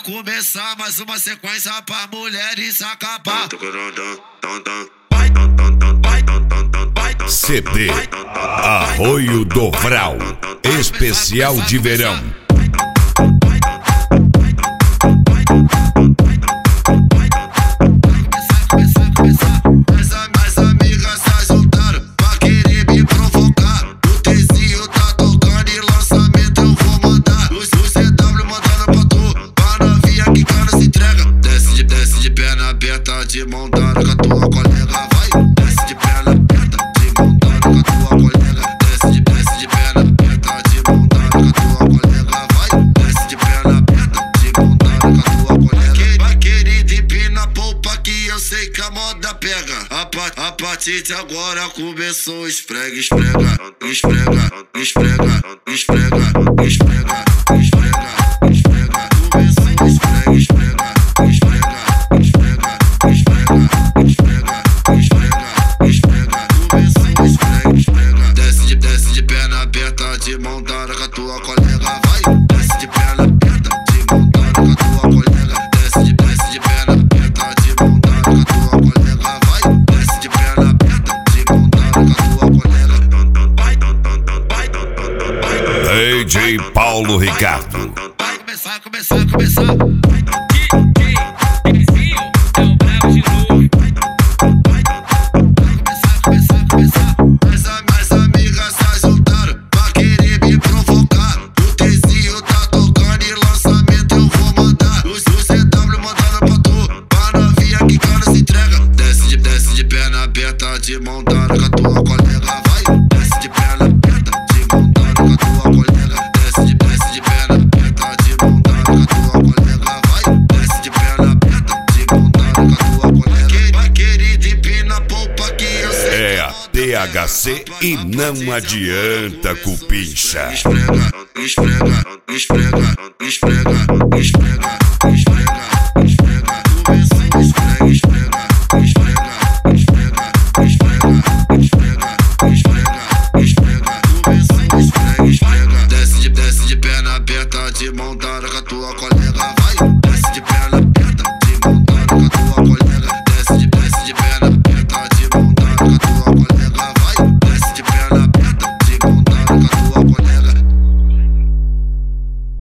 começar mais uma sequência pra mulheres acabar. CD Arroio do Vral, especial de verão. As amigas se juntaram pra querer me provocar. O Tzinho tá tocando e lançamento eu vou mandar. O CW mandando pra tu, pra novinha que cara se entrega. Desce de perna aberta, de mão dada com a tua colega, vai. Desce de perna aberta, de mão dada com a tua colega. Desce de perna aberta, de mão dada com a tua colega, vai. Desce de perna aberta, de mão dada com a tua colega. Vai querida, empina a polpa que eu sei que a moda pega. A partir de agora começou o esfrega, esfrega, esfrega, esfrega, esfrega, esfrega, esfrega, esfrega. Começou o esfrega, esfrega, esfrega, esfrega, esfrega, esfrega, esfrega, esfrega. Começou o esfrega, esfrega. Desce de perna aberta, de mão dada com a tua colega, vai. Desce de perna aberta, de mão dada com a tua colega. Desce de perna aberta, de mão dada com a tua colega, vai. Desce de perna aberta, de mão dada com a tua colega. DJ Paulo Ricardo. Vai começar. As amigas se juntaram pra querer me provocar. O Tzinho tá tocando e lançamento eu vou mandar. O CW mandando pra tu, pra novinha que cara se entrega. Desce de perna aberta, de mão dada com a tua colega, vai. Desce de perna aberta, de mão dada com a tua colega. Desce de perna aberta, de mão dada com a tua colega, vai. Desce de perna aberta, de mão dada com a tua colega. Vai querida, empina a polpa que eu sei. É a THC e não adianta cupincha. Esfrega, esfrega, esfrega, esfrega, esfrega, esfrega.